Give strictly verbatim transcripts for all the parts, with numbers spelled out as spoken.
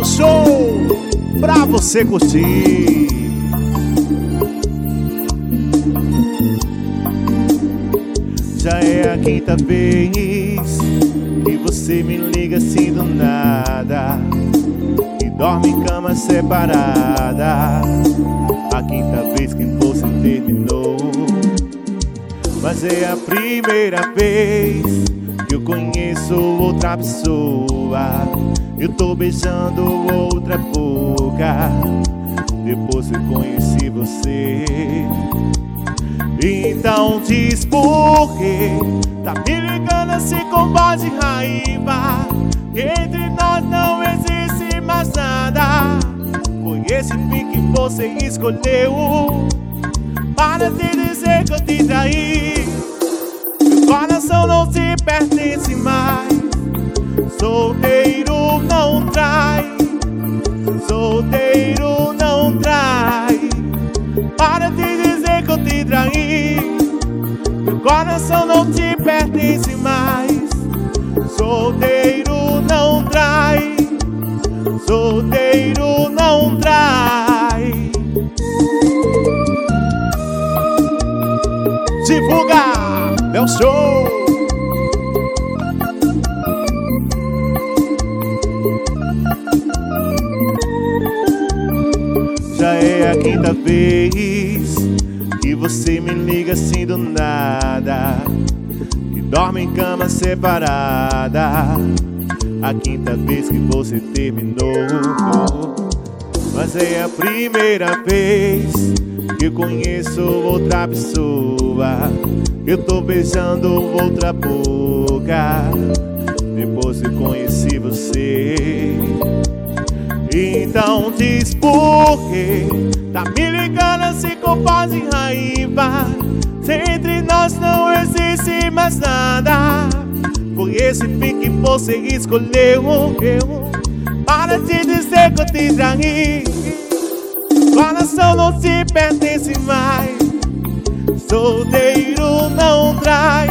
Léo Show, pra você curtir. Já é a quinta vez que você me liga assim do nada e dorme em cama separada. A quinta vez que você terminou, mas é a primeira vez que eu conheço outra pessoa. Eu tô beijando outra boca depois que conheci você. Então diz por que tá me ligando assim com voz de raiva. Entre nós não existe mais nada. Foi esse fim que você escolheu para te dizer que eu te traí. Meu coração não te pertence mais. Solteiro não trai, solteiro não trai. Para te dizer que eu te traí. Meu coração não te pertence mais. Solteiro não trai, solteiro não trai. Divulga, Léo Show. Já é a quinta vez que você me liga assim do nada e dorme em cama separada. A quinta vez que você terminou, mas é a primeira vez que eu conheço outra pessoa. Eu tô beijando outra boca depois que conheci você. Então diz por que tá me ligando assim com voz de raiva. Se entre nós não existe mais nada. Foi esse fim que você escolheu eu, para te dizer que eu te traí. Coração não te pertence mais. Solteiro não trai,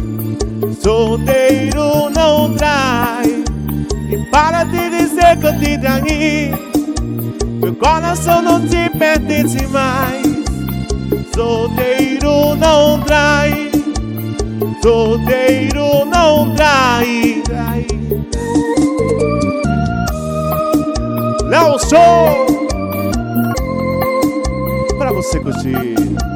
solteiro não trai. E para te dizer que eu te traí. Meu coração não te pertence mais. Solteiro não trai, solteiro não trai. Léo Show, pra você curtir.